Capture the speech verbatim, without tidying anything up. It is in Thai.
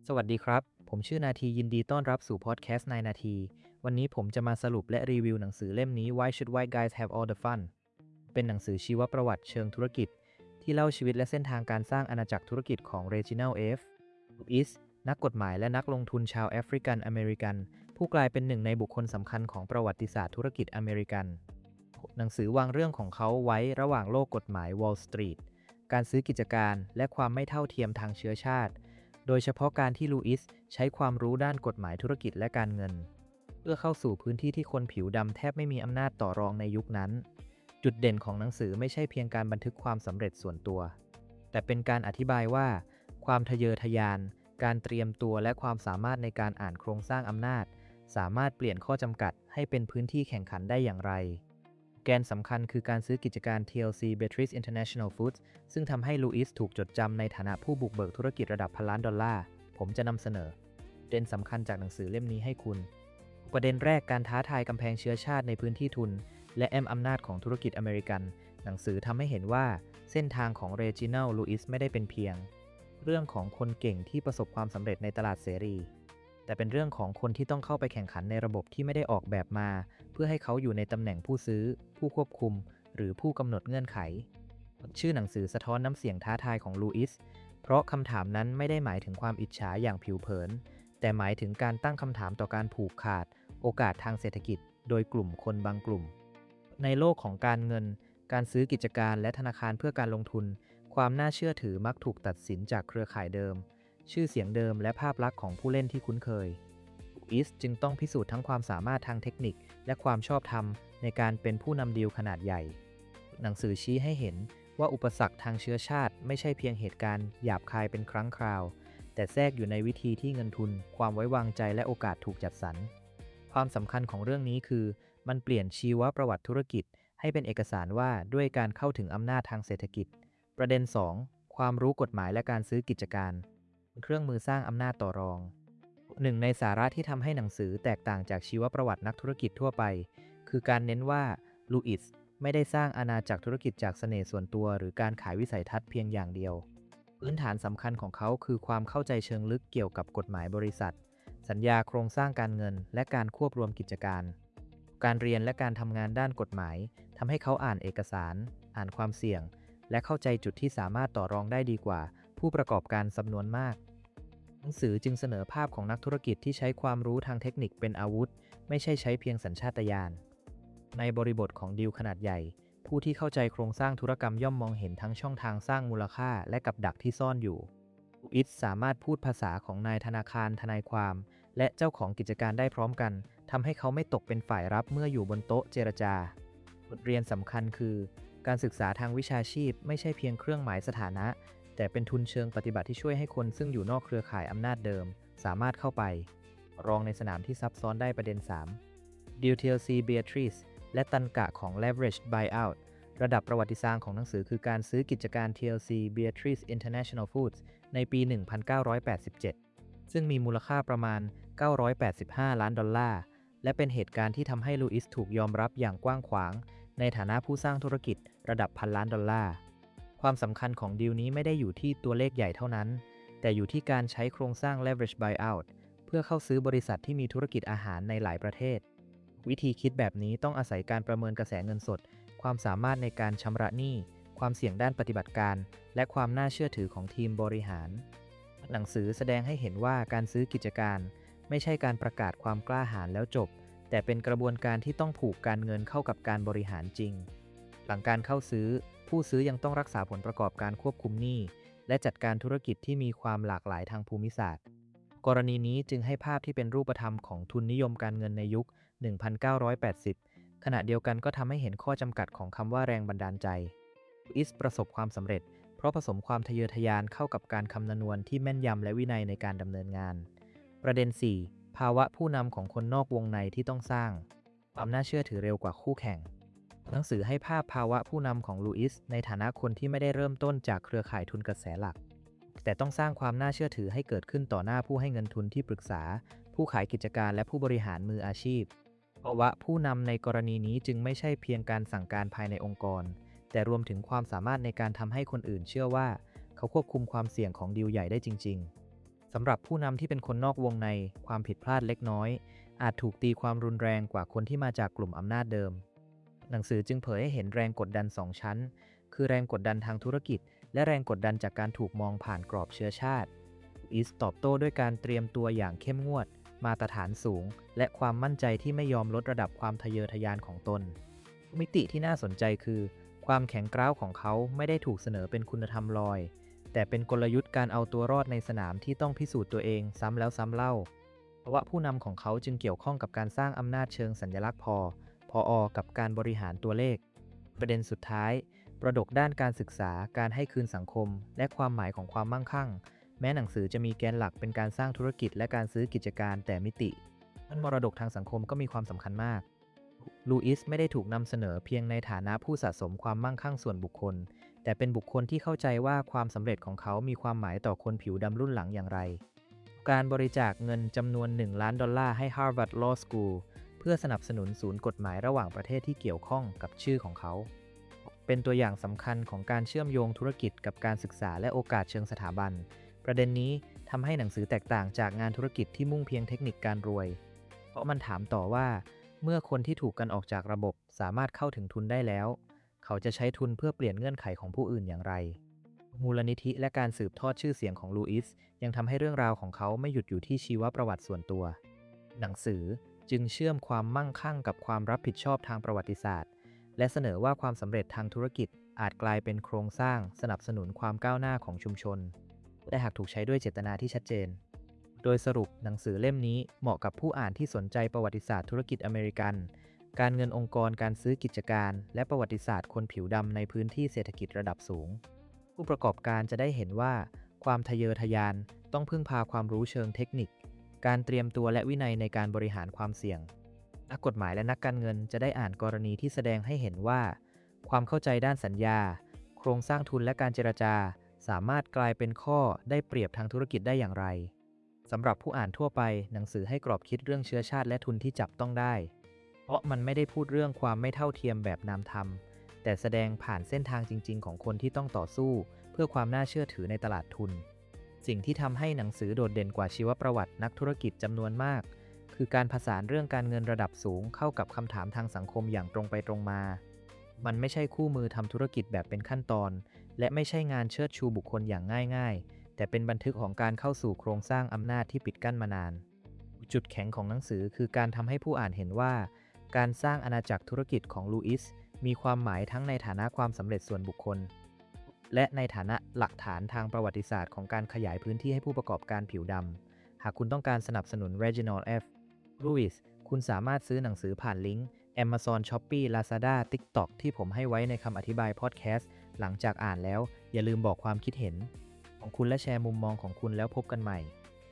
สวัสดีครับ ผมชื่อนาทียินดีต้อนรับสู่พอดแคสต์นายนาที วันนี้ผมจะมาสรุปและรีวิวหนังสือเล่มนี้ Why Should White Guys Have All the Fun เป็นหนังสือชีวประวัติเชิงธุรกิจที่เล่าชีวิตและเส้นทางการสร้างอาณาจักรธุรกิจของ Reginald F. Lewis นักกฎหมายและนักลงทุนชาวแอฟริกันอเมริกันผู้กลายเป็นหนึ่งในบุคคลสำคัญของประวัติศาสตร์ธุรกิจอเมริกันหนังสือวางเรื่องของเขาไว้ระหว่างโลกกฎหมาย Wall Street การซื้อกิจการและความไม่เท่าเทียมทางเชื้อชาติโดยเฉพาะการที่ลูอิสใช้ความรู้ด้านกฎหมายธุรกิจและการเงินเพื่อเข้าสู่พื้นที่ที่คนผิวดำแทบไม่มีอำนาจต่อรองในยุคนั้นจุดเด่นของหนังสือไม่ใช่เพียงการบันทึกความสำเร็จส่วนตัวแต่เป็นการอธิบายว่าความทะเยอทะยานการเตรียมตัวและความสามารถในการอ่านโครงสร้างอำนาจสามารถเปลี่ยนข้อจำกัดให้เป็นพื้นที่แข่งขันได้อย่างไรแกนสำคัญคือการซื้อกิจการ ที แอล ซี Beatrice International Foods ซึ่งทำให้ลูอิสถูกจดจำในฐานะผู้บุกเบิกธุรกิจระดับพันล้านดอลลาร์ผมจะนำเสนอประเด็นสำคัญจากหนังสือเล่มนี้ให้คุณประเด็นแรกการท้าทายกำแพงเชื้อชาติในพื้นที่ทุนและแอมอำนาจของธุรกิจอเมริกันหนังสือทำให้เห็นว่าเส้นทางของเรจินัลลูอิสไม่ได้เป็นเพียงเรื่องของคนเก่งที่ประสบความสำเร็จในตลาดเสรีแต่เป็นเรื่องของคนที่ต้องเข้าไปแข่งขันในระบบที่ไม่ได้ออกแบบมาเพื่อให้เขาอยู่ในตำแหน่งผู้ซื้อผู้ควบคุมหรือผู้กำหนดเงื่อนไขชื่อหนังสือสะท้อนน้ำเสียงท้าทายของลูอิสเพราะคำถามนั้นไม่ได้หมายถึงความอิจฉาอย่างผิวเผินแต่หมายถึงการตั้งคำถามต่อการผูกขาดโอกาสทางเศรษฐกิจโดยกลุ่มคนบางกลุ่มในโลกของการเงินการซื้อกิจการและธนาคารเพื่อการลงทุนความน่าเชื่อถือมักถูกตัดสินจากเครือข่ายเดิมชื่อเสียงเดิมและภาพลักษณ์ของผู้เล่นที่คุ้นเคยลูอิสจึงต้องพิสูจน์ทั้งความสามารถทางเทคนิคและความชอบธรรมในการเป็นผู้นำดีลขนาดใหญ่หนังสือชี้ให้เห็นว่าอุปสรรคทางเชื้อชาติไม่ใช่เพียงเหตุการณ์หยาบคายเป็นครั้งคราวแต่แทรกอยู่ในวิธีที่เงินทุนความไว้วางใจและโอกาสถูกจัดสรรความสำคัญของเรื่องนี้คือมันเปลี่ยนชีวประวัติธุรกิจให้เป็นเอกสารว่าด้วยการเข้าถึงอำนาจทางเศรษฐกิจประเด็นสองความรู้กฎหมายและการซื้อกิจการเครื่องมือสร้างอำนาจต่อรองหนึ่งในสาระที่ทำให้หนังสือแตกต่างจากชีวประวัตินักธุรกิจทั่วไปคือการเน้นว่าลูอิสไม่ได้สร้างอาณาจักรธุรกิจจากเสน่ห์ส่วนตัวหรือการขายวิสัยทัศน์เพียงอย่างเดียวพื้นฐานสำคัญของเขาคือความเข้าใจเชิงลึกเกี่ยวกับกฎหมายบริษัทสัญญาโครงสร้างการเงินและการควบรวมกิจการการเรียนและการทำงานด้านกฎหมายทำให้เขาอ่านเอกสารอ่านความเสี่ยงและเข้าใจจุดที่สามารถต่อรองได้ดีกว่าผู้ประกอบการจำนวนมากหนังสือจึงเสนอภาพของนักธุรกิจที่ใช้ความรู้ทางเทคนิคเป็นอาวุธไม่ใช่ใช้เพียงสัญชาตญาณในบริบทของดีลขนาดใหญ่ผู้ที่เข้าใจโครงสร้างธุรกรรมย่อมมองเห็นทั้งช่องทางสร้างมูลค่าและกับดักที่ซ่อนอยู่ลูอิสสามารถพูดภาษาของนายธนาคารทนายความและเจ้าของกิจการได้พร้อมกันทำให้เขาไม่ตกเป็นฝ่ายรับเมื่ออยู่บนโต๊ะเจรจาบทเรียนสำคัญคือการศึกษาทางวิชาชีพไม่ใช่เพียงเครื่องหมายสถานะแต่เป็นทุนเชิงปฏิบัติที่ช่วยให้คนซึ่งอยู่นอกเครือข่ายอำนาจเดิมสามารถเข้าไปรองในสนามที่ซับซ้อนได้ประเด็นสาม Deal ที แอล ซี Beatrice และตันกะของ Leveraged Buyout ระดับประวัติศาสตร์ของหนังสือคือการซื้อกิจการ ที แอล ซี Beatrice International Foods ในปี หนึ่งพันเก้าร้อยแปดสิบเจ็ด ซึ่งมีมูลค่าประมาณ เก้าร้อยแปดสิบห้า ล้านดอลลาร์และเป็นเหตุการณ์ที่ทำให้ลูอิสถูกยอมรับอย่างกว้างขวางในฐานะผู้สร้างธุรกิจระดับพันล้านดอลลาร์ความสำคัญของดีลนี้ไม่ได้อยู่ที่ตัวเลขใหญ่เท่านั้นแต่อยู่ที่การใช้โครงสร้าง leverage buyout เพื่อเข้าซื้อบริษัทที่มีธุรกิจอาหารในหลายประเทศวิธีคิดแบบนี้ต้องอาศัยการประเมินกระแสเงินสดความสามารถในการชำระหนี้ความเสี่ยงด้านปฏิบัติการและความน่าเชื่อถือของทีมบริหารหนังสือแสดงให้เห็นว่าการซื้อกิจการไม่ใช่การประกาศความกล้าหาญแล้วจบแต่เป็นกระบวนการที่ต้องผูกการเงินเข้ากับการบริหารจริงหลังการเข้าซื้อผู้ซื้อยังต้องรักษาผลประกอบการควบคุมหนี้และจัดการธุรกิจที่มีความหลากหลายทางภูมิศาสตร์กรณีนี้จึงให้ภาพที่เป็นรูปธรรมของทุนนิยมการเงินในยุค หนึ่งพันเก้าร้อยแปดสิบ ขณะเดียวกันก็ทำให้เห็นข้อจำกัดของคำว่าแรงบันดาลใจลูอิสประสบความสำเร็จเพราะผสมความทะเยอทะยานเข้ากับการคำนวณที่แม่นยำและวินัยในการดำเนินงานประเด็น สี่ ภาวะผู้นำของคนนอกวงในที่ต้องสร้างความน่าเชื่อถือเร็วกว่าคู่แข่งหนังสือให้ภาพภาวะผู้นำของลูอิสในฐานะคนที่ไม่ได้เริ่มต้นจากเครือข่ายทุนกระแสหลักแต่ต้องสร้างความน่าเชื่อถือให้เกิดขึ้นต่อหน้าผู้ให้เงินทุนที่ปรึกษาผู้ขายกิจการและผู้บริหารมืออาชีพภาวะผู้นำในกรณีนี้จึงไม่ใช่เพียงการสั่งการภายในองค์กรแต่รวมถึงความสามารถในการทำให้คนอื่นเชื่อว่าเขาควบคุมความเสี่ยงของดีลใหญ่ได้จริงๆสำหรับผู้นำที่เป็นคนนอกวงในความผิดพลาดเล็กน้อยอาจถูกตีความรุนแรงกว่าคนที่มาจากกลุ่มอำนาจเดิมหนังสือจึงเผยให้เห็นแรงกดดันสองชั้นคือแรงกดดันทางธุรกิจและแรงกดดันจากการถูกมองผ่านกรอบเชื้อชาติอีสตอบโต้ด้วยการเตรียมตัวอย่างเข้มงวดมาตรฐานสูงและความมั่นใจที่ไม่ยอมลดระดับความทะเยอทะยานของตนมิติที่น่าสนใจคือความแข็งกร้าวของเขาไม่ได้ถูกเสนอเป็นคุณธรรมลอยแต่เป็นกลยุทธ์การเอาตัวรอดในสนามที่ต้องพิสูจน์ตัวเองซ้ำแล้วซ้ำเล่าเพราะว่าผู้นำของเขาจึงเกี่ยวข้องกับการสร้างอำนาจเชิงสัญลักษณ์พอพออกับการบริหารตัวเลขประเด็นสุดท้ายประดกด้านการศึกษาการให้คืนสังคมและความหมายของความมั่งคั่งแม้หนังสือจะมีแกนหลักเป็นการสร้างธุรกิจและการซื้อกิจการแต่มิติด้านมรดกทางสังคมก็มีความสำคัญมากลูอิสไม่ได้ถูกนำเสนอเพียงในฐานะผู้สะสมความมั่งคั่งส่วนบุคคลแต่เป็นบุคคลที่เข้าใจว่าความสำเร็จของเขามีความหมายต่อคนผิวดำรุ่นหลังอย่างไรการบริจาคเงินจำนวนหนึ่งล้านดอลลาร์ให้ Harvard Law School เพื่อสนับสนุนศูนย์กฎหมายระหว่างประเทศที่เกี่ยวข้องกับชื่อของเขาเป็นตัวอย่างสำคัญของการเชื่อมโยงธุรกิจกับการศึกษาและโอกาสเชิงสถาบันประเด็นนี้ทำให้หนังสือแตกต่างจากงานธุรกิจที่มุ่งเพียงเทคนิคการรวยเพราะมันถามต่อว่าเมื่อคนที่ถูกกันออกจากระบบสามารถเข้าถึงทุนได้แล้วเขาจะใช้ทุนเพื่อเปลี่ยนเงื่อนไขของผู้อื่นอย่างไรมูลนิธิและการสืบทอดชื่อเสียงของลูอิสยังทำให้เรื่องราวของเขาไม่หยุดอยู่ที่ชีวประวัติส่วนตัวหนังสือจึงเชื่อมความมั่งคั่งกับความรับผิดชอบทางประวัติศาสตร์และเสนอว่าความสำเร็จทางธุรกิจอาจกลายเป็นโครงสร้างสนับสนุนความก้าวหน้าของชุมชนและหากถูกใช้ด้วยเจตนาที่ชัดเจนโดยสรุปหนังสือเล่มนี้เหมาะกับผู้อ่านที่สนใจประวัติศาสตร์ธุรกิจอเมริกันการเงินองค์กรการซื้อกิจการและประวัติศาสตร์คนผิวดำในพื้นที่เศรษฐกิจระดับสูงผู้ประกอบการจะได้เห็นว่าความทะเยอทะยานต้องพึ่งพาความรู้เชิงเทคนิคการเตรียมตัวและวินัยในการบริหารความเสี่ยงนักกฎหมายและนักการเงินจะได้อ่านกรณีที่แสดงให้เห็นว่าความเข้าใจด้านสัญญาโครงสร้างทุนและการเจรจาสามารถกลายเป็นข้อได้เปรียบทางธุรกิจได้อย่างไรสำหรับผู้อ่านทั่วไปหนังสือให้กรอบคิดเรื่องเชื้อชาติและทุนที่จับต้องได้เพราะมันไม่ได้พูดเรื่องความไม่เท่าเทียมแบบนามธรรมแต่แสดงผ่านเส้นทางจริงๆของคนที่ต้องต่อสู้เพื่อความน่าเชื่อถือในตลาดทุนสิ่งที่ทำให้หนังสือโดดเด่นกว่าชีวประวัตินักธุรกิจจำนวนมากคือการผสานเรื่องการเงินระดับสูงเข้ากับคำถามทางสังคมอย่างตรงไปตรงมามันไม่ใช่คู่มือทำธุรกิจแบบเป็นขั้นตอนและไม่ใช่งานเชิดชูบุคคลอย่างง่ายๆแต่เป็นบันทึกของการเข้าสู่โครงสร้างอำนาจที่ปิดกั้นมานานจุดแข็งของหนังสือคือการทำให้ผู้อ่านเห็นว่าการสร้างอาณาจักรธุรกิจของลูอิสมีความหมายทั้งในฐานะความสำเร็จส่วนบุคคลและในฐานะหลักฐานทางประวัติศาสตร์ของการขยายพื้นที่ให้ผู้ประกอบการผิวดำหากคุณต้องการสนับสนุน Reginald F. Lewis คุณสามารถซื้อหนังสือผ่านลิงก์ Amazon Shopee Lazada TikTok ที่ผมให้ไว้ในคำอธิบายพอดแคสต์หลังจากอ่านแล้วอย่าลืมบอกความคิดเห็นของคุณและแชร์มุมมองของคุณแล้วพบกันใหม่